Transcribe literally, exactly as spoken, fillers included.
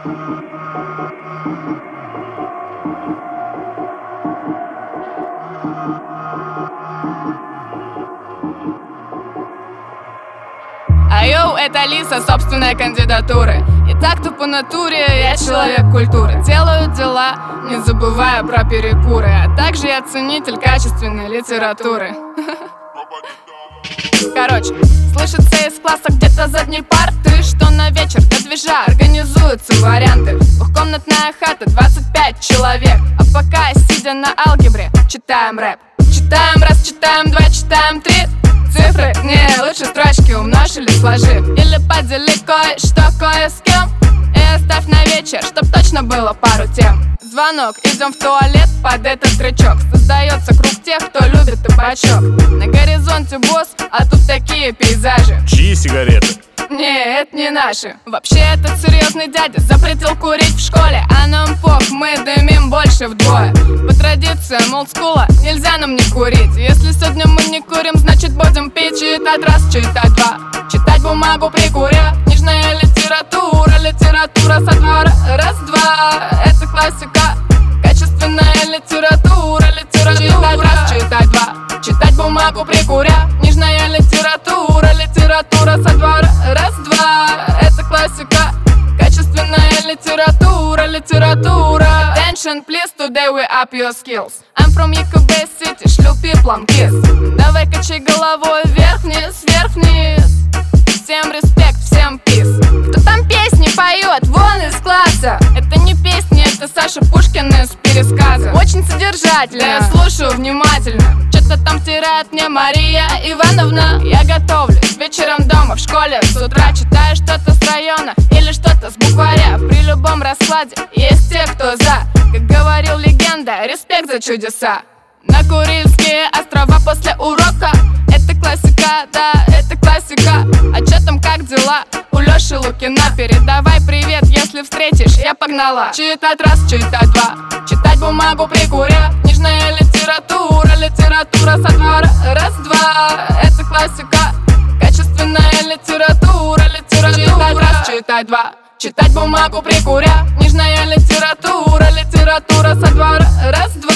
Айоу, это Лиса, собственная кандидатура. И так-то по натуре я человек культуры. Делаю дела, не забывая про перекуры. А также я ценитель качественной литературы. Короче, слышится из класса где-то задней парты, что на вечер до движа организуются варианты. Двухкомнатная хата, двадцать пять человек. А пока, сидя на алгебре, читаем рэп. Читаем раз, читаем два, читаем три. Цифры, не, лучше строчки умножь или сложи. Или подели кое-что кое с кем. И оставь на вечер, чтоб точно было пару тем. Звонок, идем в туалет под этот тречок. Создается круг тех, кто любит табачок. На горизонте босс, а тут такие пейзажи. Чьи сигареты? Не, это не наши. Вообще этот серьезный дядя запретил курить в школе. А нам пох, мы дымим больше вдвое. По традициям олдскула нельзя нам не курить. Если сегодня мы не курим, значит будем пить. Читать раз, читать два, читать бумагу прикуря. Книжная литература, литература со двора. Раз-два, это классика. Качественная литература, литература. Читать раз, читать два, читать бумагу прикуря. Книжная литература, литература со двора. Раз-два, это классика. Качественная литература, литература. Attention please, today we up your skills. I'm from Якубе City, шлю пиплом kiss. Давай качай головой вверх-вниз, вверх-вниз. Всем респект, всем пис. Кто там песни поет, вон из класса. Это не песни, это Саша Пушкин из пересказа. Очень содержательно, я слушаю внимательно. Что-то там втирает мне Мария Ивановна. Я готовлюсь вечером дома в школе. С утра читаю что-то с района или что-то с букваря. При любом раскладе есть те, кто за. Как говорил легенда, респект за чудеса. На Курильские острова после урока. Это классика, да, это классика. А чё там, как дела? У Лёши Лукина. Передавай привет, если встретишь, я погнала. Читать раз, читать два, читать бумагу прикуря. Книжная литература, литература со двора. Раз-два, это классика. Качественная литература, литература. Читать раз, читать два, читать бумагу прикуря. Книжная литература, литература со двора. Раз-два.